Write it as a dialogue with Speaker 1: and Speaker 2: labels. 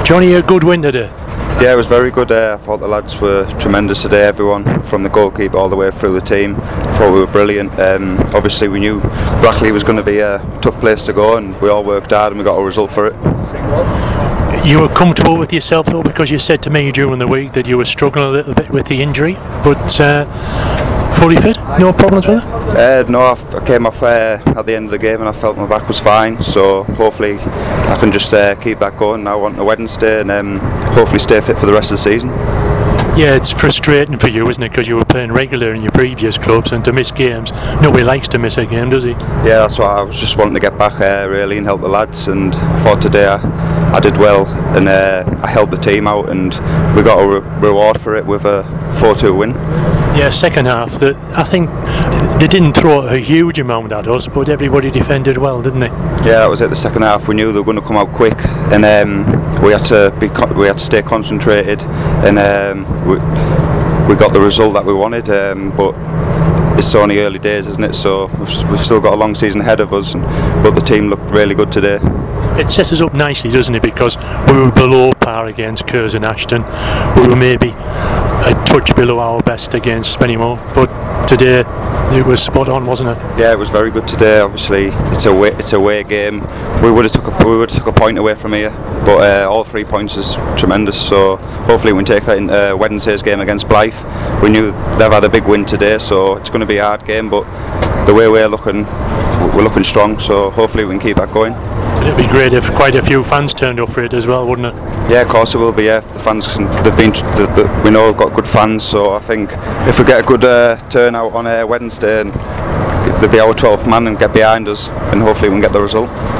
Speaker 1: Johnny, a good win today?
Speaker 2: Yeah, it was very good. I thought the lads were tremendous today, everyone, from the goalkeeper all the way through the team. I thought we were brilliant. Obviously we knew Brackley was going to be a tough place to go, and we all worked hard and we got a result for it.
Speaker 1: You were comfortable with yourself though, because you said to me during the week that you were struggling a little bit with the injury, but fully fit? No problems with it?
Speaker 2: No, I came off at the end of the game and I felt my back was fine, so hopefully I can just keep that going now on to Wednesday and hopefully stay fit for the rest of the season.
Speaker 1: Yeah, it's frustrating for you, isn't it, because you were playing regular in your previous clubs, and to miss games, nobody likes to miss a game, does he?
Speaker 2: Yeah, that's why I was just wanting to get back really and help the lads, and I thought today I did well and I helped the team out and we got a reward for it with a 4-2 win.
Speaker 1: Yeah, second half, I think they didn't throw a huge amount at us, but everybody defended well, didn't they?
Speaker 2: Yeah, that was it. The second half, we knew they were going to come out quick, and we had to stay concentrated, and we got the result that we wanted. But it's only early days, isn't it? So we've still got a long season ahead of us, but the team looked really good today.
Speaker 1: It sets us up nicely, doesn't it? Because we were below par against Kerrs and Ashton. We were maybe a touch below our best against Spennymoor, but today it was spot on, wasn't it? Yeah,
Speaker 2: it was very good today. Obviously, it's a away game. We would have took a point away from here, but all 3 points is tremendous. So hopefully we can take that in Wednesday's game against Blyth. We knew they've had a big win today, so it's going to be a hard game. But the way we're looking strong. So hopefully we can keep that going.
Speaker 1: It'd be great if quite a few fans turned up for it as well, wouldn't it?
Speaker 2: Yeah, of course it will be. Yeah, the fans we know we've got good fans, so I think if we get a good turnout on Wednesday, and they'll be our 12th man and get behind us, and hopefully we can get the result.